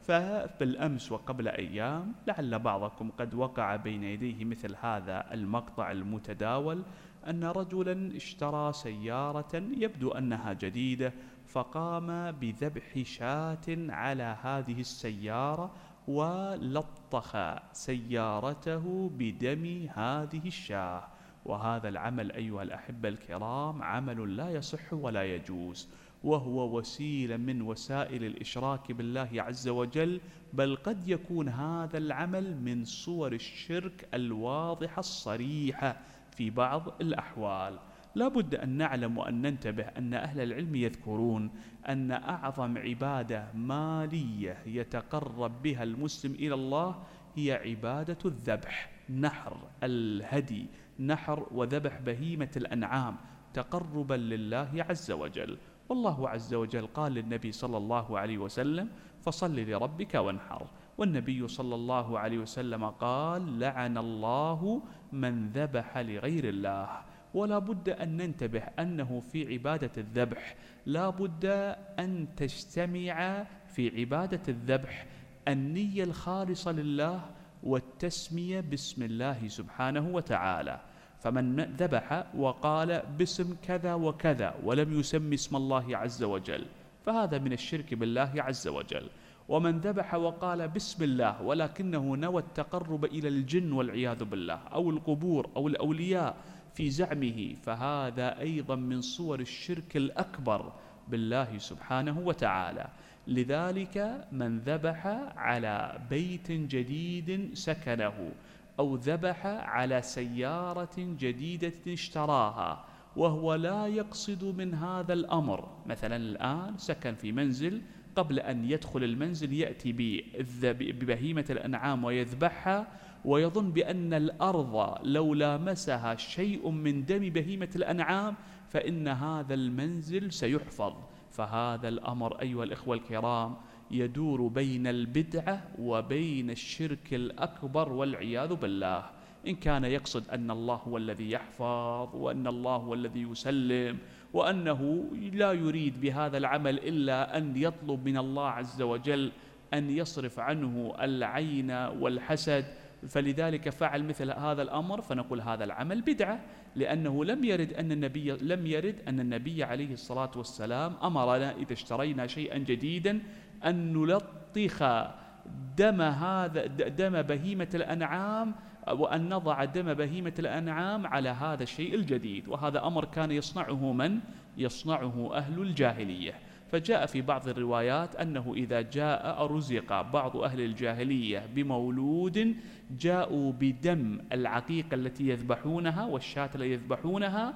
فبالأمس وقبل أيام لعل بعضكم قد وقع بين يديه مثل هذا المقطع المتداول، أن رجلا اشترى سيارة يبدو أنها جديدة، فقام بذبح شاة على هذه السيارة ولطخ سيارته بدم هذه الشاة. وهذا العمل أيها الأحبة الكرام عمل لا يصح ولا يجوز، وهو وسيلة من وسائل الإشراك بالله عز وجل، بل قد يكون هذا العمل من صور الشرك الواضحة الصريحة في بعض الأحوال. لا بد أن نعلم وأن ننتبه أن أهل العلم يذكرون أن أعظم عبادة مالية يتقرب بها المسلم إلى الله هي عبادة الذبح، نحر الهدي، نحر وذبح بهيمة الأنعام تقربا لله عز وجل. والله عز وجل قال للنبي صلى الله عليه وسلم: فصل لربك وانحر. والنبي صلى الله عليه وسلم قال: لعن الله من ذبح لغير الله. ولا بد أن ننتبه أنه في عبادة الذبح لا بد أن تجتمع في عبادة الذبح النية الخالصة لله والتسمية باسم الله سبحانه وتعالى. فمن ذبح وقال باسم كذا وكذا ولم يسمي اسم الله عز وجل فهذا من الشرك بالله عز وجل. ومن ذبح وقال بسم الله ولكنه نوى التقرب إلى الجن والعياذ بالله أو القبور أو الأولياء في زعمه فهذا أيضا من صور الشرك الأكبر بالله سبحانه وتعالى. لذلك من ذبح على بيت جديد سكنه أو ذبح على سيارة جديدة اشتراها وهو لا يقصد من هذا الأمر، مثلا الآن سكن في منزل، قبل أن يدخل المنزل يأتي ببهيمة الأنعام ويذبحها ويظن بأن الأرض لو لامسها شيء من دم بهيمة الأنعام فإن هذا المنزل سيحفظ. فهذا الأمر أيها الإخوة الكرام يدور بين البدعة وبين الشرك الأكبر والعياذ بالله. إن كان يقصد أن الله هو الذي يحفظ وأن الله هو الذي يسلم وأنه لا يريد بهذا العمل إلا أن يطلب من الله عز وجل أن يصرف عنه العين والحسد، فلذلك فعل مثل هذا الأمر، فنقول هذا العمل بدعة، لأنه لم يرد أن النبي عليه الصلاة والسلام أمرنا إذا اشترينا شيئا جديدا أن نلطخ دم بهيمة الأنعام وأن نضع دم بهيمة الأنعام على هذا الشيء الجديد. وهذا أمر كان يصنعه من؟ يصنعه أهل الجاهلية. فجاء في بعض الروايات أنه إذا جاء رزق بعض أهل الجاهلية بمولود جاءوا بدم العقيقة التي يذبحونها والشاة التي يذبحونها